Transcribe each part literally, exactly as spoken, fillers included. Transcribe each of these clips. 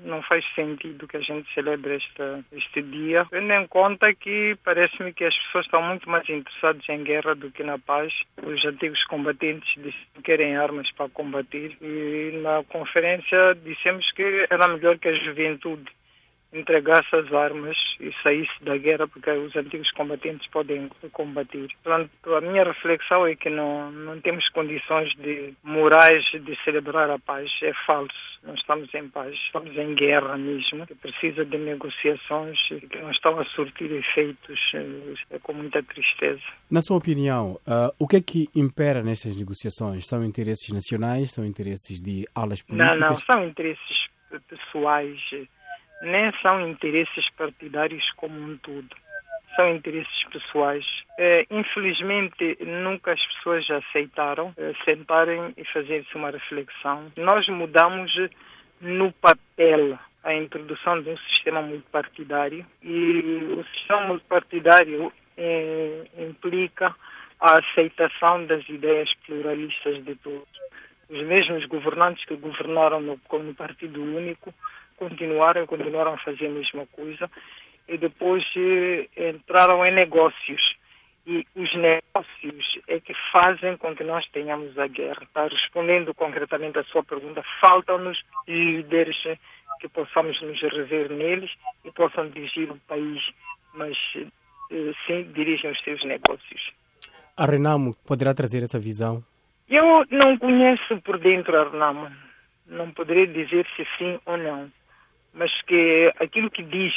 não faz sentido que a gente celebre esta, este dia, tendo em conta que parece-me que as pessoas estão muito mais interessadas em guerra do que na paz. Os antigos combatentes disseram que querem armas para combater e na conferência dissemos que era melhor que a juventude entregasse as armas e saísse da guerra, porque os antigos combatentes podem combater. Portanto, a minha reflexão é que não, não temos condições de morais de celebrar a paz. É falso. Não estamos em paz. Estamos em guerra mesmo, que precisa de negociações e que não estão a surtir efeitos. É com muita tristeza. Na sua opinião, uh, o que é que impera nestas negociações? São interesses nacionais? São interesses de alas políticas? Não, não. São interesses pessoais. Nem são interesses partidários como um todo. São interesses pessoais. É, infelizmente, nunca as pessoas aceitaram é, sentarem e fazerem-se uma reflexão. Nós mudamos no papel a introdução de um sistema multipartidário e o sistema multipartidário é, implica a aceitação das ideias pluralistas de todos. Os mesmos governantes que governaram no, como partido único continuaram, continuaram a fazer a mesma coisa e depois eh, entraram em negócios. E os negócios é que fazem com que nós tenhamos a guerra. Tá? Respondendo concretamente à sua pergunta, faltam-nos líderes que possamos nos rever neles e possam dirigir o país, mas eh, sim dirigem os seus negócios. A Renamo poderá trazer essa visão? Eu não conheço por dentro a Renamo. Não poderia dizer se sim ou não. Mas que aquilo que diz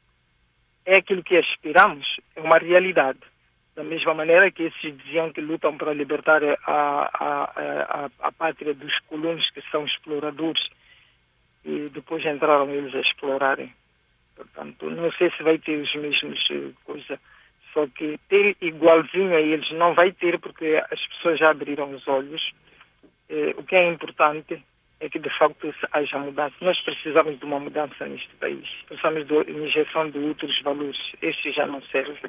é aquilo que aspiramos, é uma realidade. Da mesma maneira que esses diziam que lutam para libertar a, a, a, a pátria dos colonos que são exploradores e depois entraram eles a explorarem. Portanto, não sei se vai ter os mesmos coisas, só que ter igualzinho a eles não vai ter porque as pessoas já abriram os olhos. Eh, o que é importante é que de facto haja mudança. Nós precisamos de uma mudança neste país. Precisamos de injeção de outros valores. Estes já não servem.